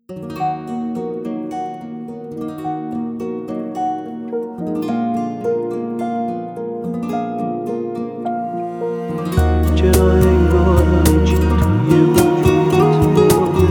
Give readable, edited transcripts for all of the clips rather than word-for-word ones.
چرا انگار همه چی توی وجودت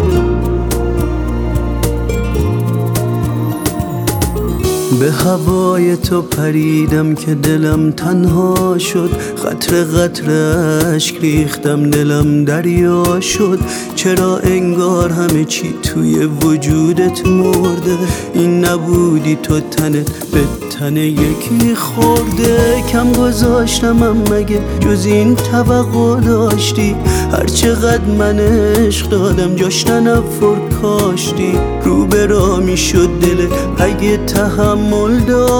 به هوای تو پریدم که دلم تنها شد، قطره قطره اشک ریختم دلم دریا شد. چرا انگار همه چی توی وجودت مرده، این نبودی تو تنت به تن یکی خورده. کم گذاشتم مگه جز این توقع داشتی؟ هرچقدر من عشق دادم جاش تنفر کاشتی. رو به راه می شد دلت اگه تحمل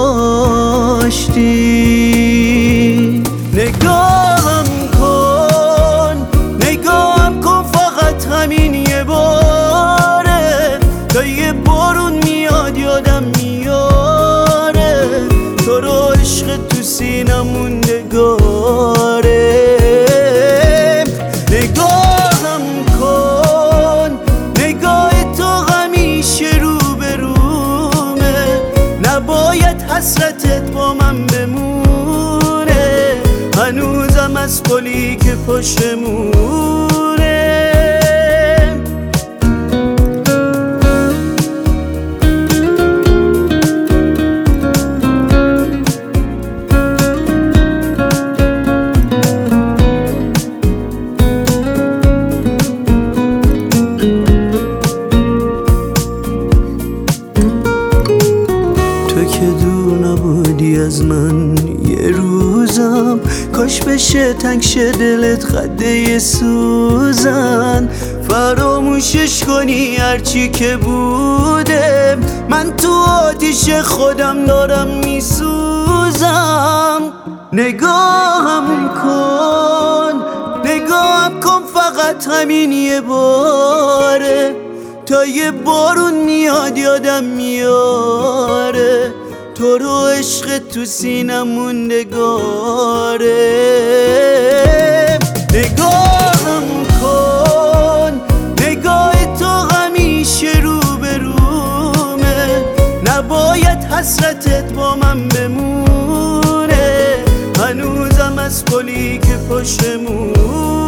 داشتی. نگاهم کن فقط همین یه باره، تا یه بارون میاد یادم میاره تو رو عشق تو سینم موندگاره. نگاهم کن، نگاه تو همیشه رو به رومه، نباید حسرتت با من بمونه، هنوزم از پلی که پشتمونه. تو که دور نبودی از من یه روزم، کاش بشه تنگ شه دلت خده سوزن. فراموشش کنی هرچی که بوده، من تو آتیش خودم دارم میسوزم. نگاهم کن فقط همین یه باره، تا یه بارون میاد یادم میاره تو رو عشق تو سینم موندگاره. نگاهم کن، نگاه تو همیشه رو به رومه، نباید حسرتت با من بمونه، هنوزم از پلی که پشتمونه.